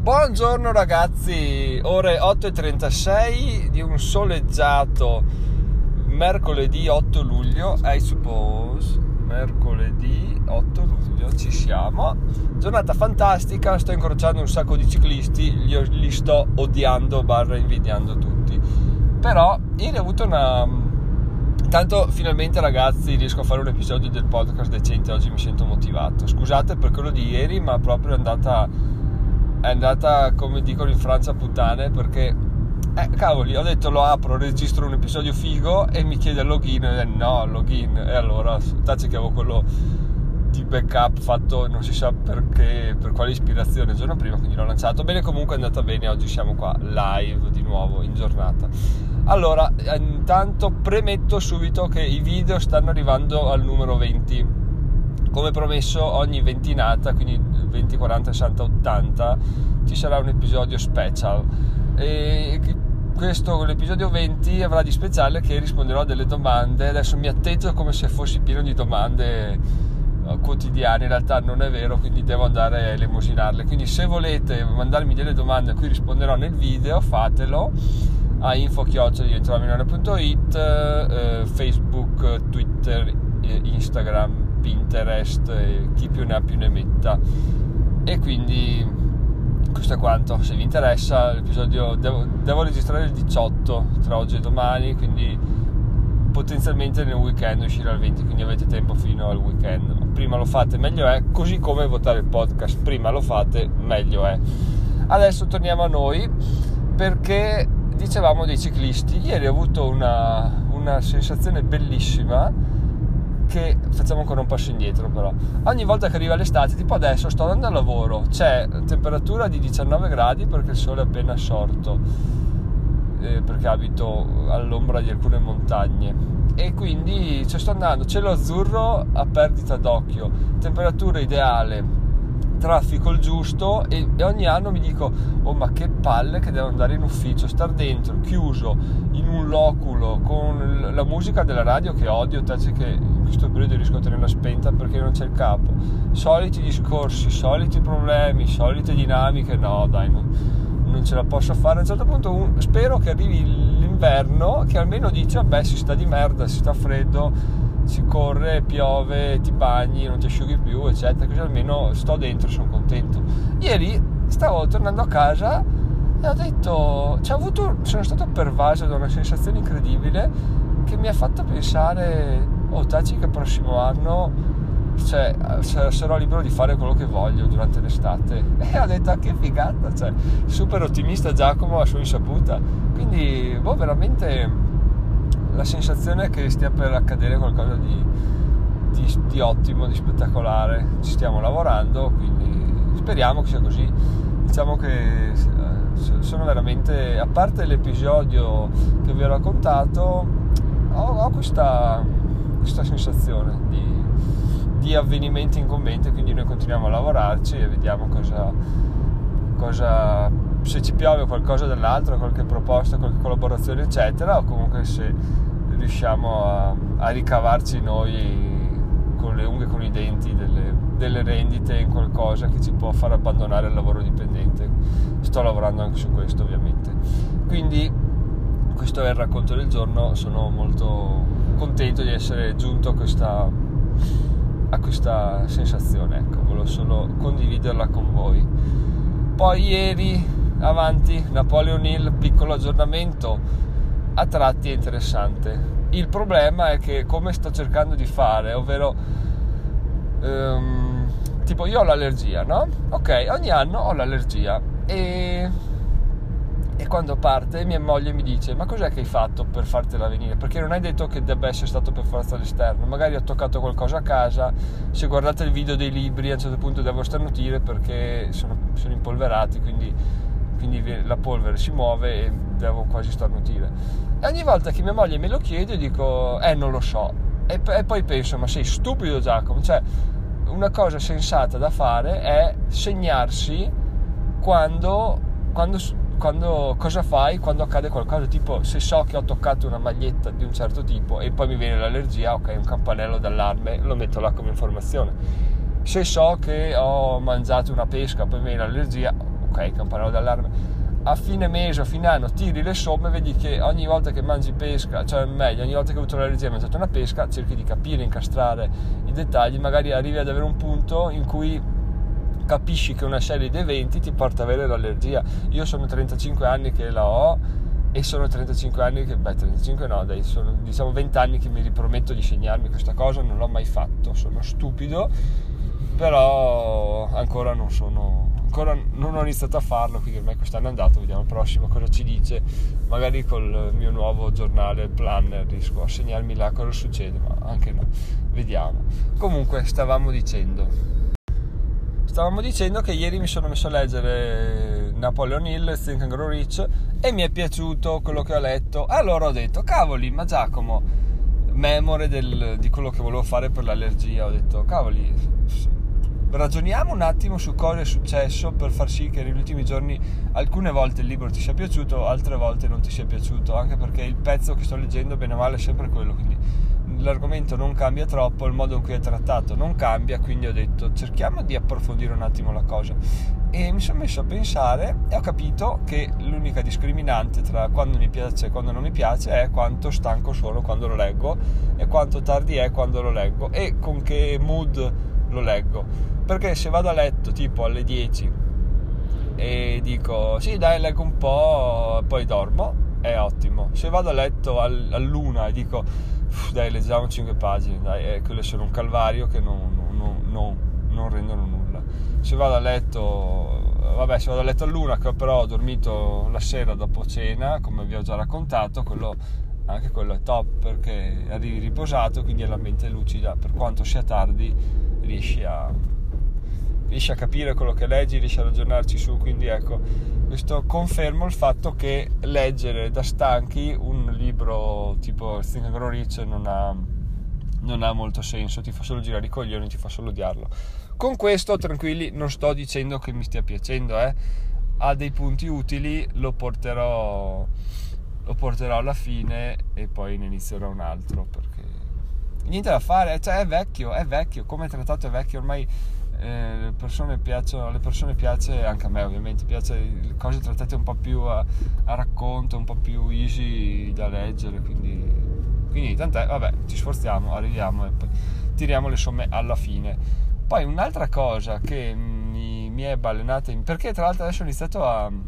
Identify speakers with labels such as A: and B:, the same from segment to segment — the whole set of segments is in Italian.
A: Buongiorno ragazzi, ore 8:36 di un soleggiato mercoledì 8 luglio, I suppose, mercoledì 8 luglio, ci siamo. Giornata fantastica, sto incrociando un sacco di ciclisti, li sto odiando / invidiando tutti. Però ieri ho avuto Tanto finalmente ragazzi riesco a fare un episodio del podcast decente, oggi mi sento motivato. Scusate per quello di ieri, ma proprio è andata come dicono in Francia puttane, perché cavoli, ho detto lo apro, registro un episodio figo e mi chiede login e allora taci che avevo quello di backup fatto non si sa perché, per quale ispirazione il giorno prima, quindi l'ho lanciato. Bene, comunque è andata bene, oggi siamo qua live di nuovo in giornata. Allora, intanto premetto subito che i video stanno arrivando al numero 20. Come promesso, ogni ventinata, quindi 20, 40, 60, 80, ci sarà un episodio special. E questo, l'episodio 20, avrà di speciale che risponderò a delle domande. Adesso mi atteggiano come se fossi pieno di domande quotidiane, in realtà non è vero, quindi devo andare a elemosinarle. Quindi se volete mandarmi delle domande a cui risponderò nel video, fatelo a info@diventeromilionario.it, Facebook, Twitter, Instagram, Pinterest, chi più ne ha più ne metta. E quindi questo è quanto. Se vi interessa l'episodio, devo registrare il 18 tra oggi e domani, quindi potenzialmente nel weekend uscirà il 20, quindi avete tempo fino al weekend. Ma prima lo fate meglio è, così come votare il podcast, prima lo fate meglio è. Adesso torniamo a noi, perché dicevamo dei ciclisti. Ieri ho avuto una sensazione bellissima, che facciamo ancora un passo indietro. Però ogni volta che arriva l'estate, tipo adesso sto andando al lavoro, c'è temperatura di 19 gradi perché il sole è appena sorto, perché abito all'ombra di alcune montagne, e quindi sto andando, cielo azzurro a perdita d'occhio, temperatura ideale, traffico il giusto, e ogni anno mi dico oh ma che palle che devo andare in ufficio, star dentro chiuso in un loculo con la musica della radio che odio, taci che in questo periodo riesco a tenerla spenta perché non c'è il capo, soliti discorsi, soliti problemi, solite dinamiche, no dai, non ce la posso fare. A un certo punto spero che arrivi l'inverno che almeno dice vabbè si sta di merda, si sta freddo, si corre, piove, ti bagni, non ti asciughi più, eccetera, così almeno sto dentro, sono contento. Ieri stavo tornando a casa e ho detto, sono stato pervaso da una sensazione incredibile che mi ha fatto pensare taci che prossimo anno sarò libero di fare quello che voglio durante l'estate. E ho detto che figata, super ottimista Giacomo a sua insaputa. Quindi veramente la sensazione è che stia per accadere qualcosa di ottimo, di spettacolare. Ci stiamo lavorando, quindi speriamo che sia così. Diciamo che sono veramente, a parte l'episodio che vi ho raccontato, ho questa sensazione di avvenimenti incombenti, quindi noi continuiamo a lavorarci e vediamo cosa se ci piove qualcosa dall'altro, qualche proposta, qualche collaborazione eccetera, o comunque se riusciamo a ricavarci noi con le unghie, con i denti delle rendite in qualcosa che ci può far abbandonare il lavoro dipendente. Sto lavorando anche su questo, ovviamente. Quindi questo è il racconto del giorno. Sono molto contento di essere giunto a questa sensazione, ecco, volevo solo condividerla con voi. Poi ieri avanti, Napoleon Hill, piccolo aggiornamento, a tratti è interessante. Il problema è che, come sto cercando di fare, ovvero tipo io ho l'allergia, no? Ok, ogni anno ho l'allergia e quando parte mia moglie mi dice ma cos'è che hai fatto per fartela venire, perché non è detto che debba essere stato per forza all'esterno, magari ho toccato qualcosa a casa. Se guardate il video dei libri a un certo punto devo starnutire perché sono impolverati, quindi la polvere si muove e devo quasi starnutire, e ogni volta che mia moglie me lo chiede dico non lo so, e poi penso ma sei stupido Giacomo, una cosa sensata da fare è segnarsi quando cosa fai quando accade qualcosa, tipo se so che ho toccato una maglietta di un certo tipo e poi mi viene l'allergia, ok, un campanello d'allarme, lo metto là come informazione. Se so che ho mangiato una pesca poi mi viene l'allergia, ok, che è un pannello d'allarme, a fine mese o fine anno tiri le somme, vedi che ogni volta che mangi pesca, cioè meglio, ogni volta che hai avuto l'allergia e hai mangiato una pesca, cerchi di capire, incastrare i dettagli, magari arrivi ad avere un punto in cui capisci che una serie di eventi ti porta ad avere l'allergia. Io sono 35 anni che la ho, e sono 35 anni che, 35 no, dai, sono diciamo 20 anni che mi riprometto di segnarmi questa cosa, non l'ho mai fatto, sono stupido, però ancora non ho iniziato a farlo, quindi ormai quest'anno è andato, vediamo il prossimo cosa ci dice, magari col mio nuovo giornale planner riesco a segnarmi là cosa succede, ma anche no, vediamo. Comunque stavamo dicendo che ieri mi sono messo a leggere Napoleon Hill, Think and Grow Rich, e mi è piaciuto quello che ho letto. Allora ho detto, cavoli, ma Giacomo, memore di quello che volevo fare per l'allergia, ho detto, cavoli, ragioniamo un attimo su cosa è successo per far sì che negli ultimi giorni alcune volte il libro ti sia piaciuto, altre volte non ti sia piaciuto, anche perché il pezzo che sto leggendo bene o male è sempre quello, quindi l'argomento non cambia troppo, il modo in cui è trattato non cambia, quindi ho detto cerchiamo di approfondire un attimo la cosa, e mi sono messo a pensare e ho capito che l'unica discriminante tra quando mi piace e quando non mi piace è quanto stanco sono quando lo leggo e quanto tardi è quando lo leggo e con che mood lo leggo, perché se vado a letto tipo alle 10 e dico sì dai leggo un po' poi dormo, è ottimo. Se vado a letto all'una e dico dai leggiamo 5 pagine, dai, quelle sono un calvario che non rendono nulla. Se vado a letto all'una, che però ho dormito la sera dopo cena, come vi ho già raccontato, anche quello è top, perché arrivi riposato, quindi la mente è lucida, per quanto sia tardi riesci a capire quello che leggi, riesci a ragionarci su, quindi ecco, questo confermo il fatto che leggere da stanchi un libro tipo Think and Grow Rich non ha molto senso, ti fa solo girare i coglioni, ti fa solo odiarlo. Con questo tranquilli, non sto dicendo che mi stia piacendo, ha dei punti utili, lo porterò alla fine e poi ne inizierò un altro, perché niente da fare, cioè è vecchio, come è trattato è vecchio, ormai le persone piace, anche a me ovviamente piace le cose trattate un po' più a racconto, un po' più easy da leggere, quindi tant'è, vabbè, ci sforziamo, arriviamo e poi tiriamo le somme alla fine. Poi un'altra cosa che mi è balenata, perché tra l'altro adesso ho iniziato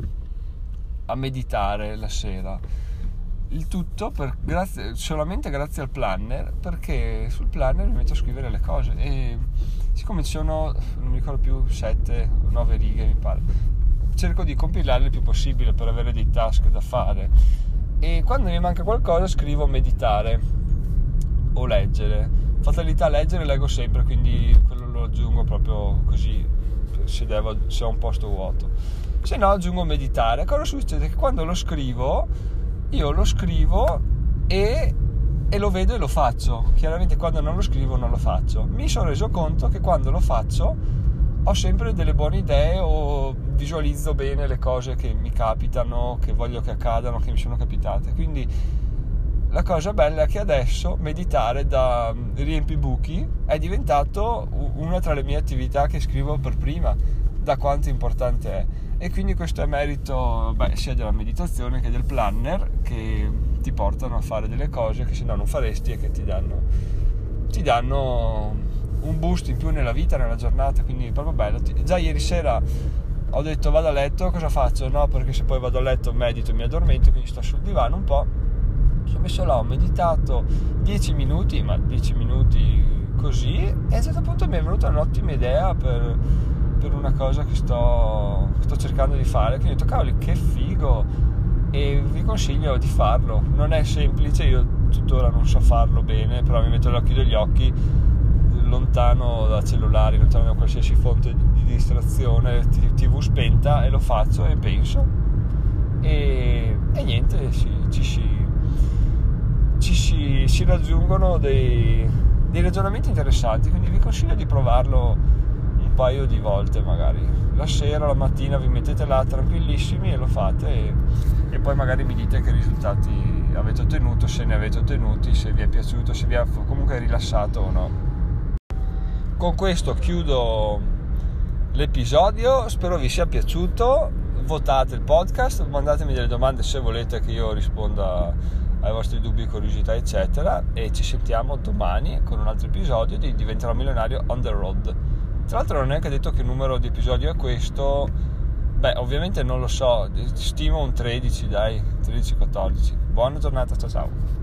A: a meditare la sera, il tutto solamente grazie al planner, perché sul planner mi metto a scrivere le cose e siccome ci sono, non mi ricordo più, 7 o 9 righe mi pare, cerco di compilarle il più possibile per avere dei task da fare, e quando mi manca qualcosa scrivo meditare o leggere. Fatalità leggere leggo sempre, quindi quello lo aggiungo proprio così se ho un posto vuoto, se no aggiungo meditare. Cosa succede? Che quando lo scrivo io lo scrivo e lo vedo e lo faccio. Chiaramente quando non lo scrivo non lo faccio. Mi sono reso conto che quando lo faccio ho sempre delle buone idee o visualizzo bene le cose che mi capitano, che voglio che accadano, che mi sono capitate. Quindi la cosa bella è che adesso meditare da riempibuchi è diventato una tra le mie attività che scrivo per prima, da quanto importante è. E quindi questo è merito sia della meditazione che del planner, che ti portano a fare delle cose che se no non faresti e che ti danno un boost in più nella vita, nella giornata, quindi è proprio bello. Già ieri sera ho detto vado a letto, cosa faccio? No, perché se poi vado a letto medito e mi addormento, quindi sto sul divano un po', sono messo là, ho meditato 10 minuti così, e a un certo punto mi è venuta un'ottima idea per una cosa che sto cercando di fare, quindi ho detto cavoli che figo, e vi consiglio di farlo. Non è semplice, io tuttora non so farlo bene, però mi metto l'occhio degli occhi, lontano da cellulari, lontano da qualsiasi fonte di distrazione, TV spenta, e lo faccio e penso e niente, si raggiungono dei ragionamenti interessanti, quindi vi consiglio di provarlo un paio di volte, magari la sera, la mattina vi mettete là tranquillissimi e lo fate, e poi magari mi dite che risultati avete ottenuto, se ne avete ottenuti, se vi è piaciuto, se vi ha comunque rilassato o no. Con questo chiudo l'episodio, spero vi sia piaciuto. votate il podcast, mandatemi delle domande se volete che io risponda ai vostri dubbi, curiosità eccetera, e ci sentiamo domani con un altro episodio di Diventerò Milionario on the road. Tra l'altro non è neanche detto che numero di episodio è questo, ovviamente non lo so, stimo un 13, dai, 13-14. Buona giornata, ciao ciao.